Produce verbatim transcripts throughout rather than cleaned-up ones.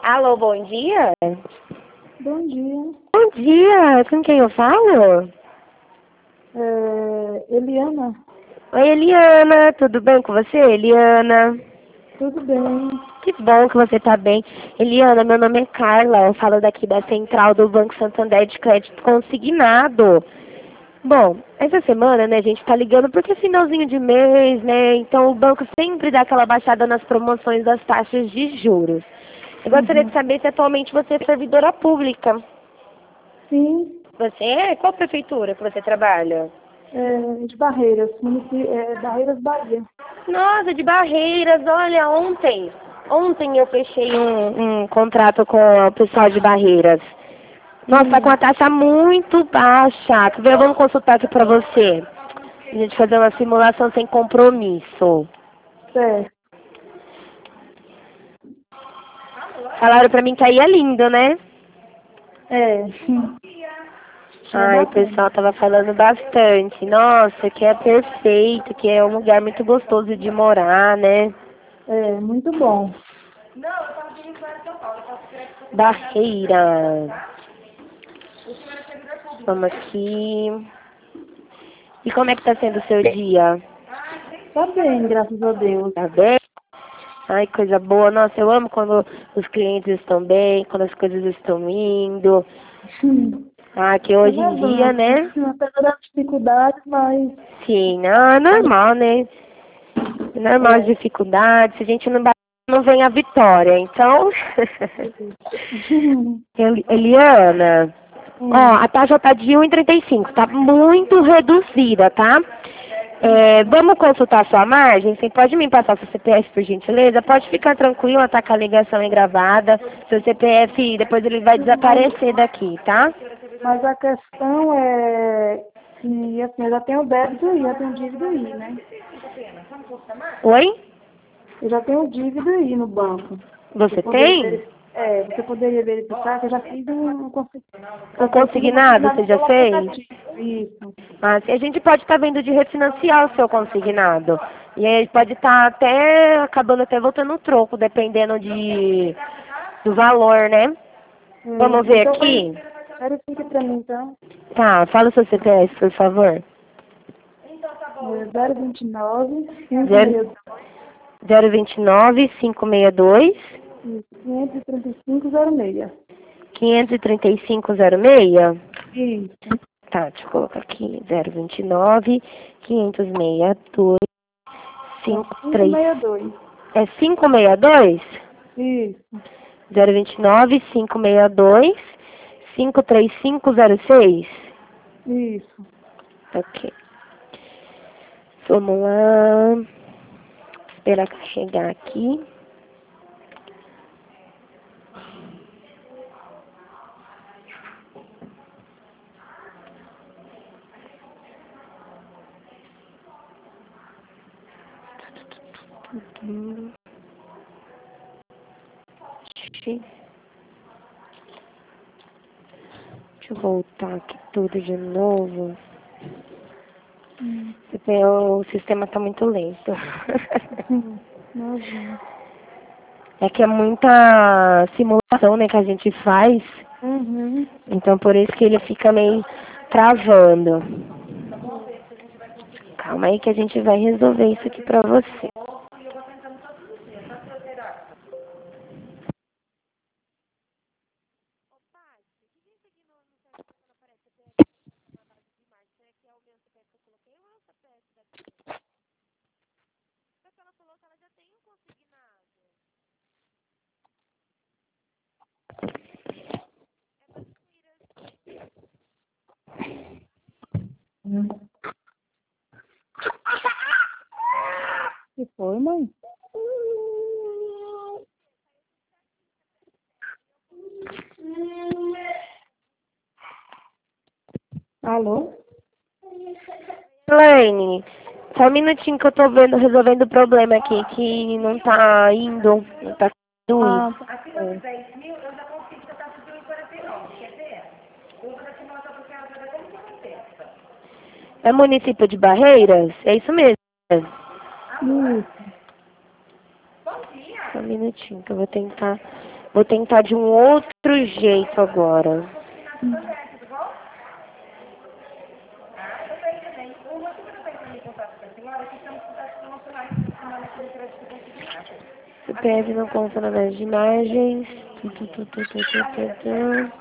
Alô, bom dia? Bom dia. Bom dia, com quem eu falo? É, Eliana, Oi, Eliana, tudo bem com você, Eliana? tudo bem? Que bom que você tá bem. Eliana, meu nome é Carla, eu falo daqui da central do Banco Santander de Crédito Consignado. Bom, essa semana, né, a gente tá ligando porque é finalzinho de mês, né, então o banco sempre dá aquela baixada nas promoções das taxas de juros. Eu gostaria de Uhum. saber se atualmente você é servidora pública. Sim, Você é? Qual prefeitura que você trabalha? é, de Barreiras, munici- é, Barreiras, Bahia. Nossa, de Barreiras, olha, ontem, ontem eu fechei um, um contrato com o pessoal de Barreiras. Nossa, tá com Hum, a taxa muito baixa. Quer ver? Vamos consultar aqui pra você. A gente fazer uma simulação sem compromisso. certo. Falaram pra mim que aí é lindo, né? É, sim. É Ai, o bacana. pessoal tava falando bastante. Nossa, que é perfeito, que é um lugar muito gostoso de morar, né? É, muito bom. Barreira. Vamos aqui. E como é que tá sendo o seu dia? Tá bem, graças a Deus. Tá bem? Ai, coisa boa. Nossa, eu amo quando os clientes estão bem, quando as coisas estão indo. Sim. Ah, que Tô hoje em dia, levando. né? Apesar das dificuldades, mas Sim, não, é normal, né? É normal as é. dificuldades. Se a gente não bate, não vem a vitória. Então, El- Eliana, ó, Hum, a taxa tá de um e trinta e cinco, tá muito reduzida, tá? É, vamos consultar sua margem? Você pode me passar seu C P F, por gentileza? Pode ficar tranquila, tá com a ligação é gravada. Seu C P F, depois ele vai mas, desaparecer daqui, tá? mas a questão é que, assim, eu já tenho débito aí, já tenho dívida aí, né? Oi? Eu já tenho dívida aí no banco. Você Você poderia, tem? veri- é, você poderia verificar que eu já fiz um, um consi- Um já fiz um consignado, consignado você já pelo fez? aplicativo. Isso. Mas a gente pode estar vendo de refinanciar o seu consignado. E aí pode estar até acabando até voltando o troco, dependendo de do valor, né? Hum, Vamos ver então, veri- aqui? verifique para mim, então. Tá, fala o seu C P F, por favor. É zero vinte e nove, quinhentos e Zero sessenta e dois, zero vinte e nove, cinco seis dois, isso, quinhentos e trinta e cinco zero seis. quinhentos e trinta e cinco zero seis. Isso. Tá, deixa eu colocar aqui. Zero vinte e nove, quinhentos e sessenta e dois, É cinco três. quinhentos e sessenta e dois. É cinco seis dois? Isso. Zero vinte e nove, cinco seis dois, cinco três cinco zero seis. Isso. Ok. Vamos lá. Esperar carregar aqui. Hum. Deixa eu voltar aqui tudo de novo. Hum. O sistema está muito lento. Hum. Imagina. É que é muita simulação, né, que a gente faz. Uhum. Então por isso que ele fica meio travando. Calma aí que a gente vai resolver isso aqui pra você. Hum. Que foi, mãe? Alô? Elaine, só um minutinho que eu tô vendo, resolvendo o problema aqui, que não tá indo, não tá indo ir. Ah, tá. É. É município de Barreiras? É isso mesmo. Isso. Só um minutinho que eu vou tentar Vou tentar de um outro jeito agora. C P F não consta na base de imagens. Tu, tu, tu, tu, tu, tu, tu, tu.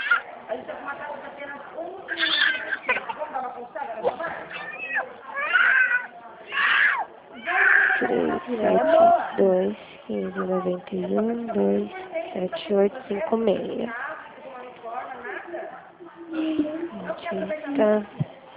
três, sete, dois, quinze, noventa e um, dois, sete, oito, cinco, seis. Artista.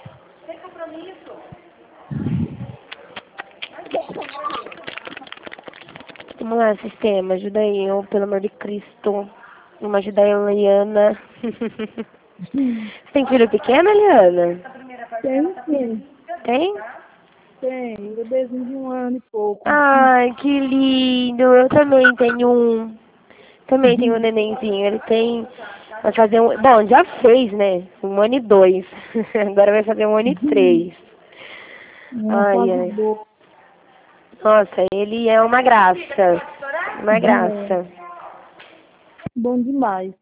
Vamos lá, sistema, ajuda aí, eu, pelo amor de Cristo. Vamos ajudar a Eliana. Você tem filho pequeno, Eliana? Tem sim. Tem? Tem, um bebezinho de um ano e pouco. Ai, que lindo. Eu também tenho um. Também tenho um nenenzinho. Ele tem. Vai fazer um. Bom, já fez, né? Um ano e dois. Agora vai fazer um ano e três. Uma Ai, fase ai. boa. Nossa, ele é uma graça. Uma graça. Bom demais.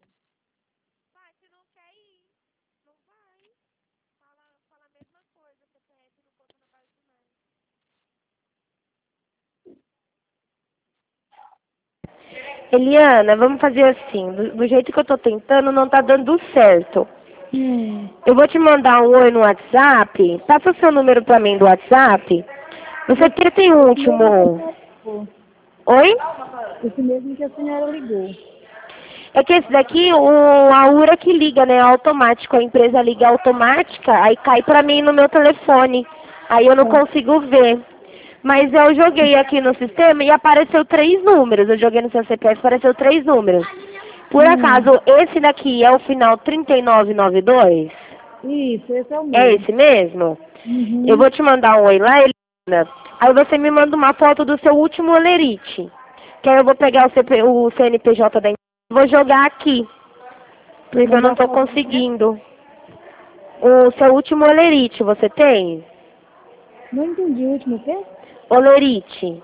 Eliana, vamos fazer assim. Do, do jeito que eu tô tentando, não tá dando certo. Hum. Eu vou te mandar um oi no WhatsApp. Passa o seu número pra mim do WhatsApp. Você que tem o último. Oi? Esse mesmo que a senhora ligou. É que esse daqui, o, a URA que liga, né? Automático. A empresa liga automática, aí cai pra mim no meu telefone. Aí eu não consigo ver. Mas eu joguei aqui no sistema e apareceu três números. Eu joguei no seu C P F e apareceu três números. Por Hum. acaso, esse daqui é o final trinta e nove noventa e dois? Isso, esse é o É mesmo. esse mesmo? Uhum. Eu vou te mandar um oi lá, Helena. Aí você me manda uma foto do seu último olerite. Que aí eu vou pegar o, C P, o C N P J da empresa e vou jogar aqui. Porque eu não tô conseguindo. O seu último olerite, você tem? Não entendi o último o quê? Olerite.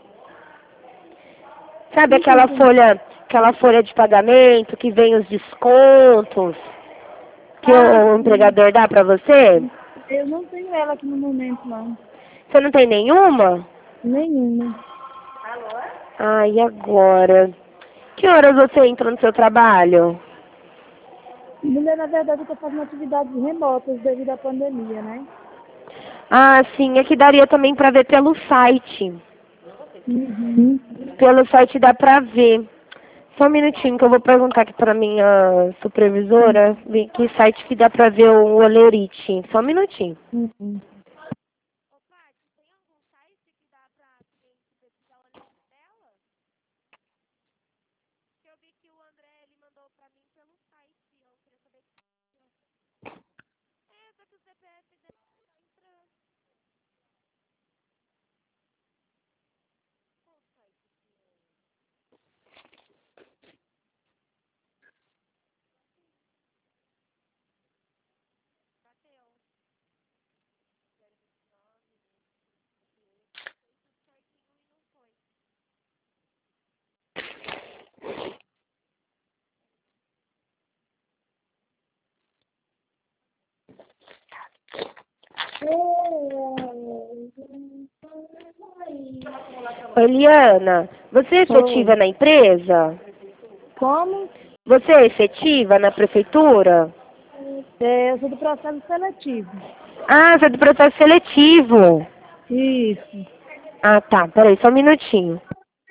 Sabe Não aquela entendi. folha, aquela folha de pagamento que vem os descontos que Ah, o empregador dá pra você? eu não tenho ela aqui no momento, não. Você não tem nenhuma? Nenhuma. Ah, e agora? Que horas você entra no seu trabalho? Mulher, na verdade, eu estou fazendo atividades remotas devido à pandemia, né? Ah, sim, é que daria também pra ver pelo site. Uhum. Pelo site dá pra ver. Só um minutinho que eu vou perguntar aqui pra minha supervisora ver que site que dá pra ver o olerite. Só um minutinho. Uhum. Oi, Eliana, você é efetiva Oi. na empresa? Como? Você é efetiva na prefeitura? É, eu sou do processo seletivo. Ah, você é do processo seletivo. Isso. Ah, tá. Peraí, só um minutinho.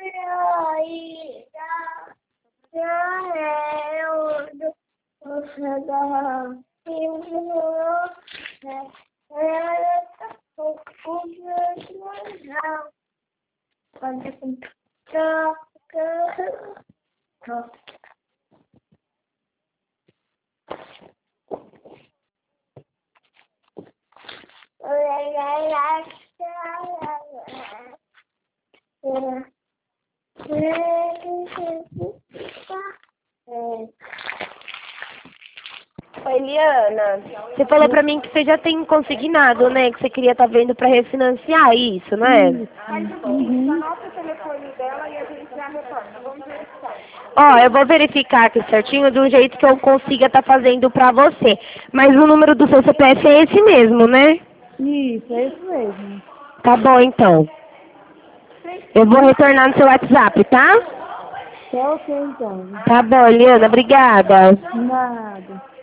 Oi, Eliana, você falou pra mim que você já tem consignado, né? Que você queria estar vendo pra refinanciar isso, não é? Isso. Uhum. Ó, eu vou verificar aqui certinho de um jeito que eu consiga estar fazendo pra você. Mas o número do seu C P F é esse mesmo, né? Isso, é isso mesmo. Tá bom, então. Eu vou retornar no seu WhatsApp, tá? Tá ok, então. Tá bom, Eliana, obrigada. Nada.